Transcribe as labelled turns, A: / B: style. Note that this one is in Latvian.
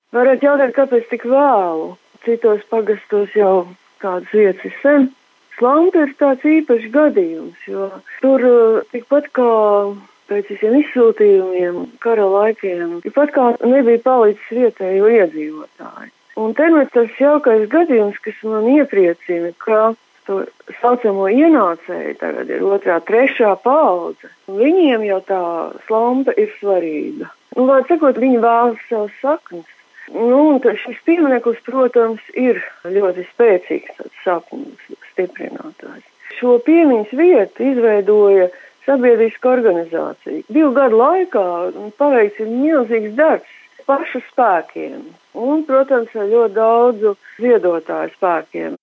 A: Varētu jautāt, kāpēc tik vēlu? Citos pagastos jau kādas vietas ir sen. Slampa ir tāds īpašs gadījums, jo tur tikpat kā pēc visiem izsūtījumiem, kara laikiem, tikpat kā nebija palicis vietējo iedzīvotāji. Un te nu tas jaukais gadījums, kas man iepriecina, ka to saucamo ienācēju tagad ir 2., 3. paudze. Viņiem jau tā slampa ir svarīga. Vārds sakot, viņi vēlas savas saknes. Un šis piemineklis, protams, ir ļoti spēcīgs sakņu stiprinātājs. Šo piemiņas vietu izveidoja sabiedriska organizācija. 2 gadu laikā paveikts ir milzīgs darbs pašu spēkiem un, protams, ar ļoti daudzu ziedotāju spēkiem.